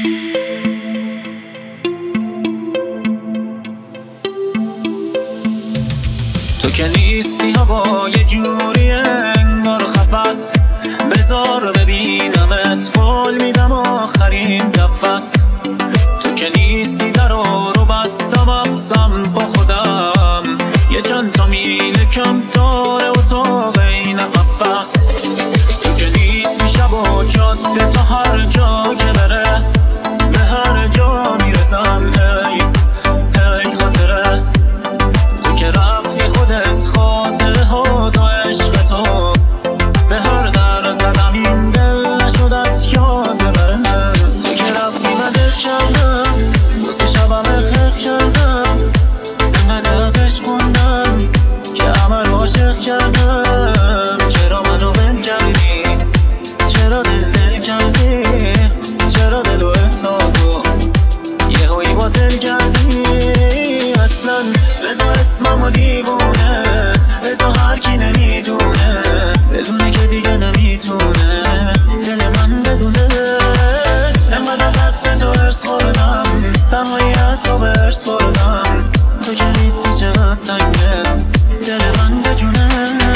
تو که نیستی هوا یه جوری انگار خفس، بذار ببینمت قول میدم آخرین نفس. تو که نیستی درو رو بستم اقسم با خودم، یه چند تا میل کم داره اتاق این قفس. تو که نیستی شب و جاده تا هر جا که بره، به هر جا میرسم هی هی خاطره. تو که رفتی خودت خاطره ها دا عشق تو، به هر در زدم این دل نشد از یاد ببره. تو که رفتی من دل کردم، واسه شبم خیخ کردم، انقدر از عشق خوندم که همه رو عاشق کردم. چرا منو ول کردی؟ چرا دل کردی؟ چرا دل و احساسو یه هایی باطل کردی؟ اصلا بذار اسممو دیوونه، بذار هر کی نمیدونه بدونه که دیگه نمیتونه دل من بدونه. انقدر از دست تو ارس خوردم، تنهایی از تو ارس خوردم. تو که نیستی چقدر تنگه دل من به جونه.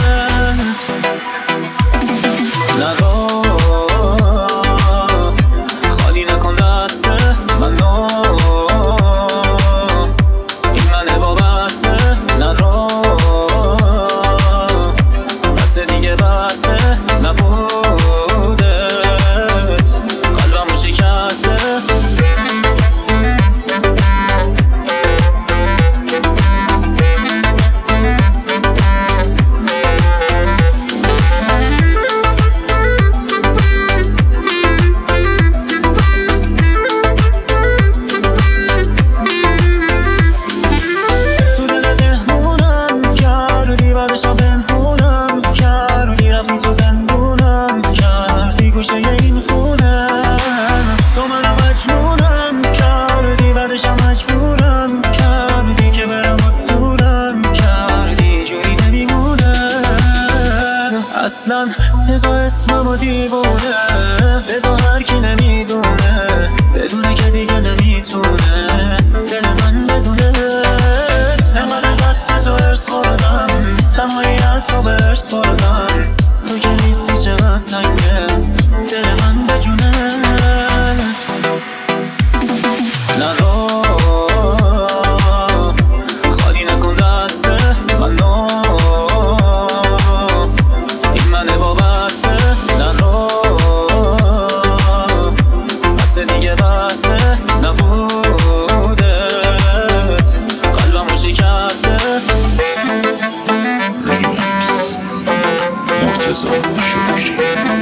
نگاه خالی نکن دسته منو، این منه وابسته نرو، بسه دیگه بسه نبودت، قلبمو شکسته. اصلا بذار اسممو دیوونه، بذار هر کی نمیدونه بدونه که دیگه نمیتونه دل من بدونه. انقدر از دست تو ارس خوردم، تنهایی از تو ارس خوردم. تو که نیستی چقدر تنگه دل من به جونه. نگاه خالی نکن دسته منو، این منه وابسته نرو، بسه دیگه بسه نبودت، قلبمو شکسته. ریمیکس مرتضی شکری.